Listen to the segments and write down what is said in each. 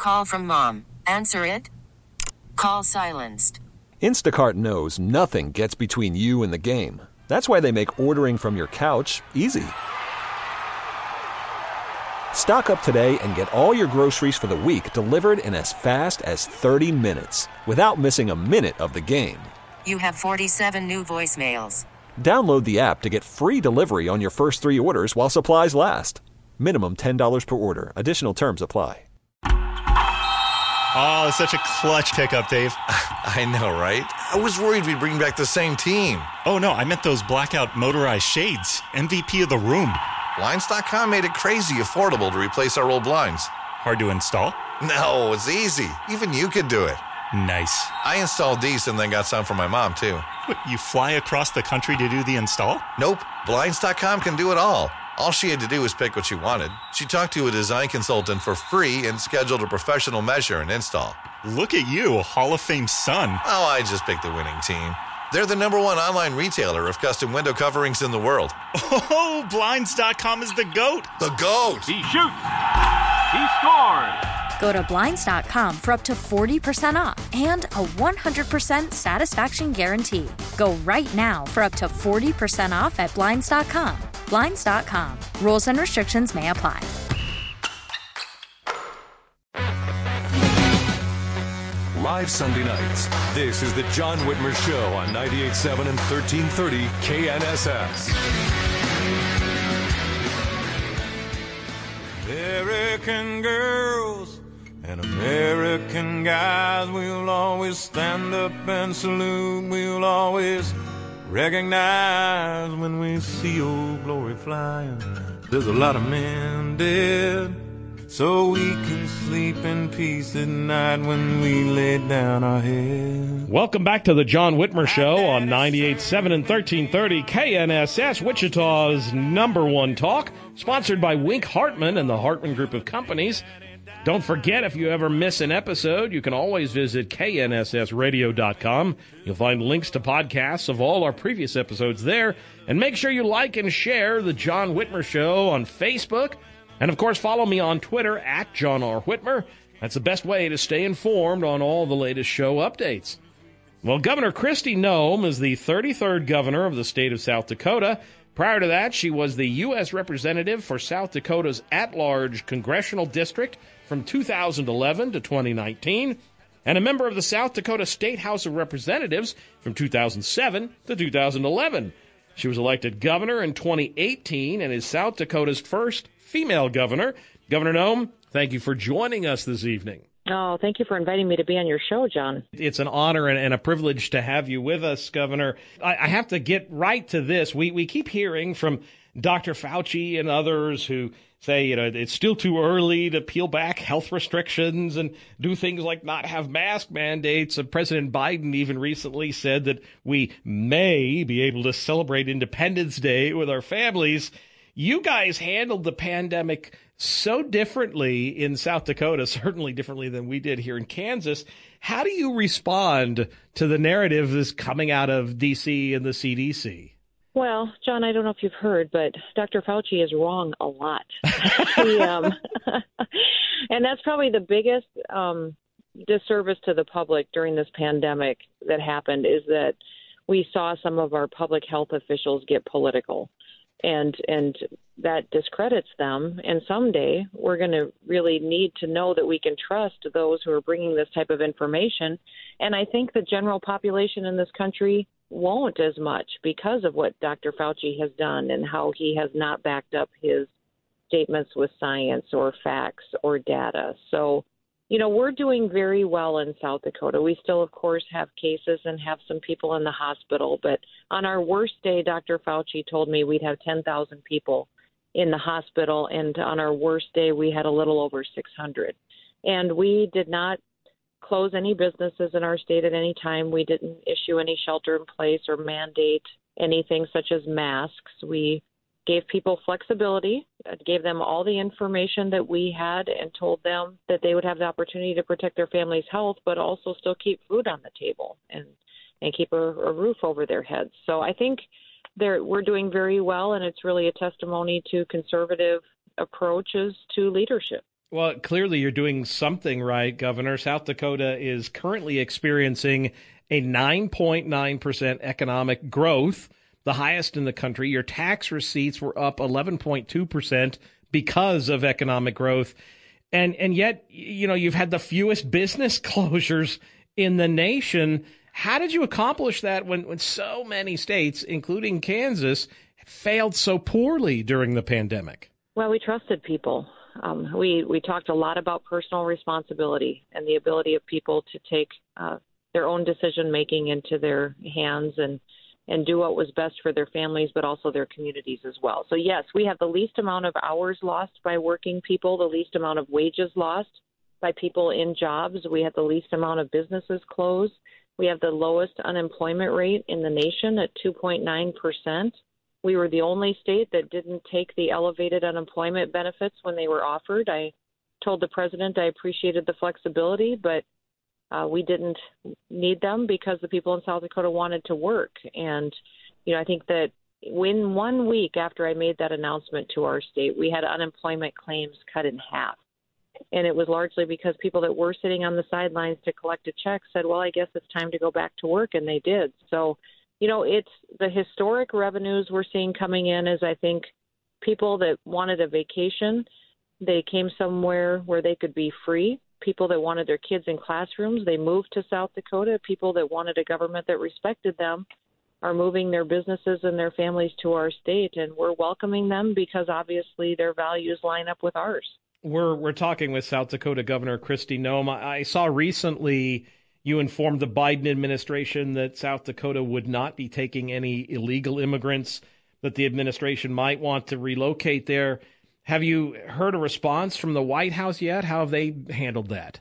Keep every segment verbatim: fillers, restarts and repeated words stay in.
Call from mom. Answer it. Call silenced. Instacart knows nothing gets between you and the game. That's why they make ordering from your couch easy. Stock up today and get all your groceries for the week delivered in as fast as thirty minutes without missing a minute of the game. You have forty-seven new voicemails. Download the app to get free delivery on your first three orders while supplies last. Minimum ten dollars per order. Additional terms apply. Oh, such a clutch pickup, Dave. I know, right? I was worried we'd bring back the same team. Oh, no, I meant those blackout motorized shades. M V P of the room. Blinds dot com made it crazy affordable to replace our old blinds. Hard to install? No, it's easy. Even you could do it. Nice. I installed these and then got some for my mom, too. What, you fly across the country to do the install? Nope. Blinds dot com can do it all. All she had to do was pick what she wanted. She talked to a design consultant for free and scheduled a professional measure and install. Look at you, Hall of Fame son. Oh, I just picked the winning team. They're the number one online retailer of custom window coverings in the world. Oh, Blinds dot com is the GOAT. The GOAT. He shoots. He scores. Go to Blinds dot com for up to forty percent off and a one hundred percent satisfaction guarantee. Go right now for up to forty percent off at Blinds dot com. Blinds dot com. Rules and restrictions may apply. Live Sunday nights, this is the John Whitmer Show on ninety-eight point seven and thirteen thirty K N S S. American girls and American guys, we'll always stand up and salute. We'll always recognize when we see old glory flying. There's a lot of men dead, so we can sleep in peace at night when we lay down our head. Welcome back to the John Whitmer Show on ninety-eight point seven and thirteen thirty K N S S, Wichita's number one talk, sponsored by Wink Hartman and the Hartman Group of Companies. Don't forget, if you ever miss an episode, you can always visit K N S S radio dot com. You'll find links to podcasts of all our previous episodes there. And make sure you like and share the John Whitmer Show on Facebook. And, of course, follow me on Twitter, at John R. Whitmer. That's the best way to stay informed on all the latest show updates. Well, Governor Kristi Noem is the thirty-third governor of the state of South Dakota. Prior to that, she was the U S representative for South Dakota's at-large congressional district from two thousand eleven to twenty nineteen, and a member of the South Dakota State House of Representatives from two thousand seven to two thousand eleven. She was elected governor in twenty eighteen and is South Dakota's first female governor. Governor Noem, thank you for joining us this evening. Oh, thank you for inviting me to be on your show, John. It's an honor and, and a privilege to have you with us, Governor. I, I have to get right to this. We we keep hearing from Doctor Fauci and others who say, you know, it's still too early to peel back health restrictions and do things like not have mask mandates. And President Biden even recently said that we may be able to celebrate Independence Day with our families. You guys handled the pandemic so differently in South Dakota, certainly differently than we did here in Kansas. How do you respond to the narrative that's coming out of D C and the C D C? Well, John, I don't know if you've heard, but Doctor Fauci is wrong a lot. he, um, and that's probably the biggest um, disservice to the public during this pandemic that happened, is that we saw some of our public health officials get political. And and that discredits them. And someday we're going to really need to know that we can trust those who are bringing this type of information. And I think the general population in this country won't as much because of what Doctor Fauci has done and how he has not backed up his statements with science or facts or data. So, you know, we're doing very well in South Dakota. We still, of course, have cases and have some people in the hospital. But on our worst day, Doctor Fauci told me we'd have ten thousand people in the hospital. And on our worst day, we had a little over six hundred. And we did not close any businesses in our state at any time. We didn't issue any shelter in place or mandate anything such as masks. We gave people flexibility, gave them all the information that we had, and told them that they would have the opportunity to protect their family's health, but also still keep food on the table and, and keep a, a roof over their heads. So I think they're, we're doing very well, and it's really a testimony to conservative approaches to leadership. Well, clearly you're doing something right, Governor. South Dakota is currently experiencing a nine point nine percent economic growth, the highest in the country. Your tax receipts were up eleven point two percent because of economic growth. And and yet, you know, you've had the fewest business closures in the nation. How did you accomplish that when, when so many states, including Kansas, failed so poorly during the pandemic? Well, we trusted people. Um, we, we talked a lot about personal responsibility and the ability of people to take uh, their own decision-making into their hands and, and do what was best for their families, but also their communities as well. So, yes, we have the least amount of hours lost by working people, the least amount of wages lost by people in jobs. We have the least amount of businesses closed. We have the lowest unemployment rate in the nation at two point nine percent. We were the only state that didn't take the elevated unemployment benefits when they were offered. I told the president I appreciated the flexibility, but uh, we didn't need them because the people in South Dakota wanted to work. And, you know, I think that when one week after I made that announcement to our state, we had unemployment claims cut in half. And it was largely because people that were sitting on the sidelines to collect a check said, well, I guess it's time to go back to work, and they did. So, you know, it's the historic revenues we're seeing coming in is, I think, people that wanted a vacation, they came somewhere where they could be free. People that wanted their kids in classrooms, they moved to South Dakota. People that wanted a government that respected them are moving their businesses and their families to our state, and we're welcoming them because obviously their values line up with ours. We're we're talking with South Dakota Governor Kristi Noem. I saw recently you informed the Biden administration that South Dakota would not be taking any illegal immigrants, that the administration might want to relocate there. Have you heard a response from the White House yet? How have they handled that?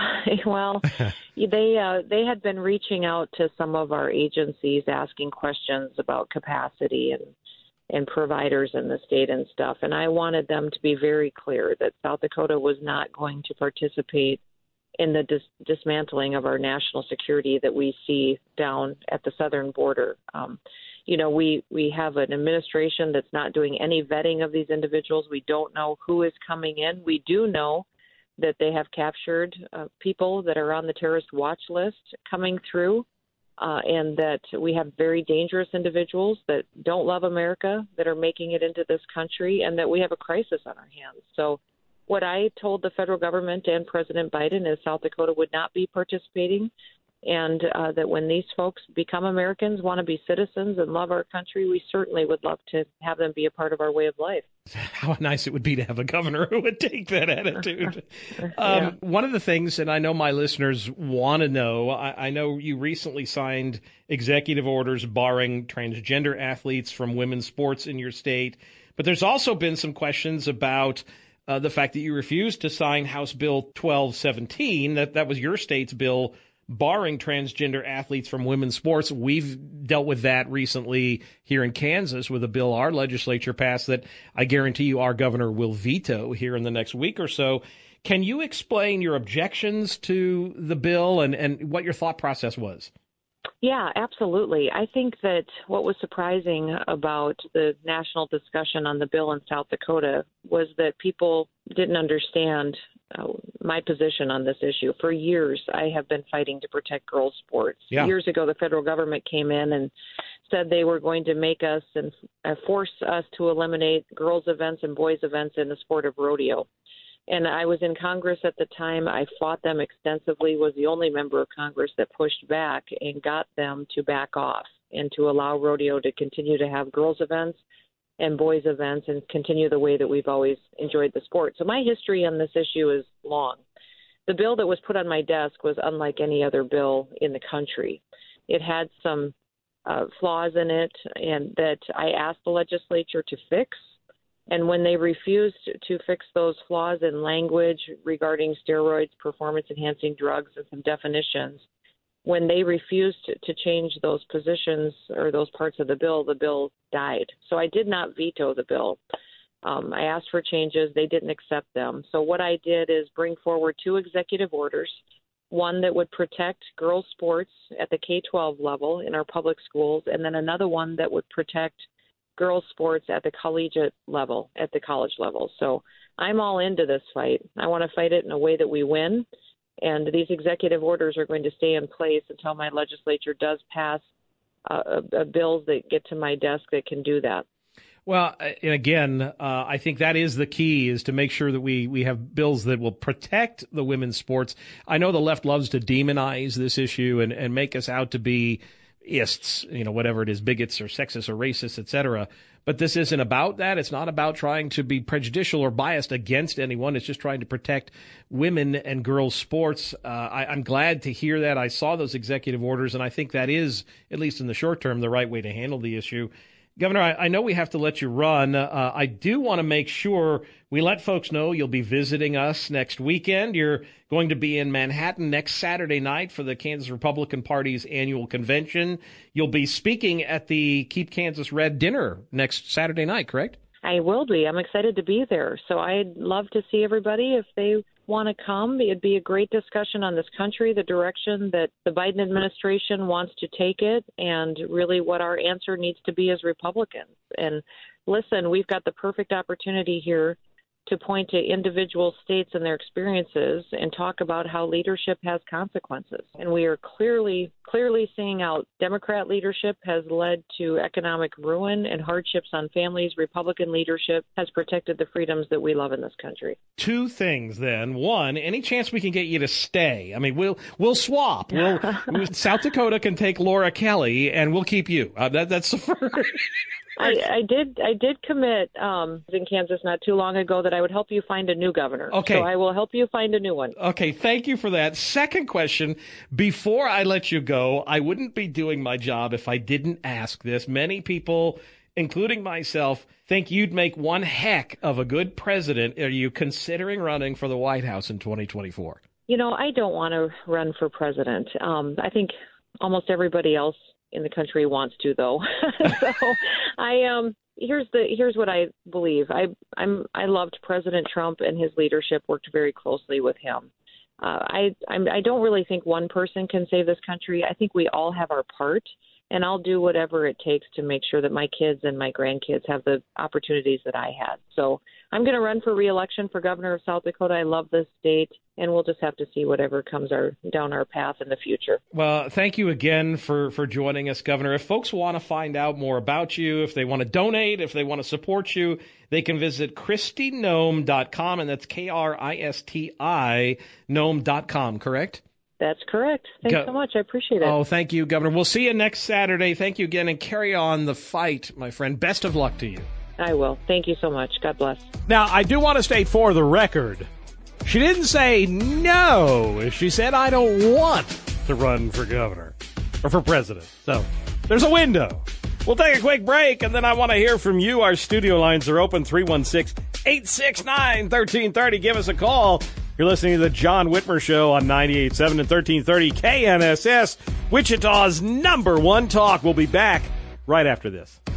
Well, they uh, they had been reaching out to some of our agencies asking questions about capacity and, and providers in the state and stuff. And I wanted them to be very clear that South Dakota was not going to participate in the dis- dismantling of our national security that we see down at the southern border. Um, you know, we, we have an administration that's not doing any vetting of these individuals. We don't know who is coming in. We do know that they have captured uh, people that are on the terrorist watch list coming through, uh, and that we have very dangerous individuals that don't love America that are making it into this country, and that we have a crisis on our hands. So what I told the federal government and President Biden is South Dakota would not be participating, and uh, that when these folks become Americans, want to be citizens and love our country, we certainly would love to have them be a part of our way of life. How nice it would be to have a governor who would take that attitude. yeah. um, one of the things, and I know my listeners want to know, I, I know you recently signed executive orders barring transgender athletes from women's sports in your state, but there's also been some questions about uh, the fact that you refused to sign House Bill twelve seventeen, that, that was your state's bill barring transgender athletes from women's sports. We've dealt with that recently here in Kansas with a bill our legislature passed that I guarantee you our governor will veto here in the next week or so. Can you explain your objections to the bill and, and what your thought process was? Yeah, absolutely. I think that what was surprising about the national discussion on the bill in South Dakota was that people didn't understand uh, my position on this issue. For years, I have been fighting to protect girls' sports. Yeah. Years ago, the federal government came in and said they were going to make us and uh, force us to eliminate girls' events and boys' events in the sport of rodeo. And I was in Congress at the time. I fought them extensively, was the only member of Congress that pushed back and got them to back off and to allow rodeo to continue to have girls' events and boys' events and continue the way that we've always enjoyed the sport. So my history on this issue is long. The bill that was put on my desk was unlike any other bill in the country. It had some uh, flaws in it and that I asked the legislature to fix. And when they refused to fix those flaws in language regarding steroids, performance-enhancing drugs, and some definitions, when they refused to change those positions or those parts of the bill, the bill died. So I did not veto the bill. Um, I asked for changes. They didn't accept them. So what I did is bring forward two executive orders, one that would protect girls' sports at the K twelve level in our public schools, and then another one that would protect girls' sports at the collegiate level, at the college level. So I'm all into this fight. I want to fight it in a way that we win. And these executive orders are going to stay in place until my legislature does pass uh, a, a bills that get to my desk that can do that. Well, and again, uh, I think that is the key, is to make sure that we, we have bills that will protect the women's sports. I know the left loves to demonize this issue and, and make us out to be ists, you know, whatever it is, bigots or sexists or racists, et cetera. But this isn't about that. It's not about trying to be prejudicial or biased against anyone. It's just trying to protect women and girls' sports. Uh, I, I'm glad to hear that. I saw those executive orders, and I think that is, at least in the short term, the right way to handle the issue. Governor, I, I know we have to let you run. Uh, I do want to make sure we let folks know you'll be visiting us next weekend. You're going to be in Manhattan next Saturday night for the Kansas Republican Party's annual convention. You'll be speaking at the Keep Kansas Red dinner next Saturday night, correct? I will be. I'm excited to be there. So I'd love to see everybody if they want to come. It'd be a great discussion on this country, the direction that the Biden administration wants to take it, and really what our answer needs to be as Republicans. And listen, we've got the perfect opportunity here to point to individual states and their experiences and talk about how leadership has consequences. And we are clearly, clearly seeing out Democrat leadership has led to economic ruin and hardships on families. Republican leadership has protected the freedoms that we love in this country. Two things then. One, any chance we can get you to stay? I mean, we'll we'll swap. We'll South Dakota can take Laura Kelly, and we'll keep you. Uh, that, that's the first. I, I did I did commit um, in Kansas not too long ago that I would help you find a new governor. Okay. So I will help you find a new one. Okay, thank you for that. Second question, before I let you go, I wouldn't be doing my job if I didn't ask this. Many people, including myself, think you'd make one heck of a good president. Are you considering running for the White House in twenty twenty-four? You know, I don't want to run for president. Um, I think almost everybody else in the country wants to, though. so I um here's the here's what I believe. I I'm I loved President Trump, and his leadership, worked very closely with him. Uh, I I'm, I don't really think one person can save this country. I think we all have our part, and I'll do whatever it takes to make sure that my kids and my grandkids have the opportunities that I had. So I'm going to run for re-election for governor of South Dakota. I love this state, and we'll just have to see whatever comes our down our path in the future. Well, thank you again for, for joining us, Governor. If folks want to find out more about you, if they want to donate, if they want to support you, they can visit Kristi Noem dot com, and that's K R I S T I, Noem dot com, correct? That's correct. Thanks Go- so much. I appreciate it. Oh, thank you, Governor. We'll see you next Saturday. Thank you again, and carry on the fight, my friend. Best of luck to you. I will. Thank you so much. God bless. Now, I do want to state for the record, she didn't say no. She said, I don't want to run for governor or for president. So there's a window. We'll take a quick break, and then I want to hear from you. Our studio lines are open, three one six, eight six nine, one three three zero. Give us a call. You're listening to the John Whitmer Show on ninety-eight point seven and thirteen thirty K N S S, Wichita's number one talk. We'll be back right after this.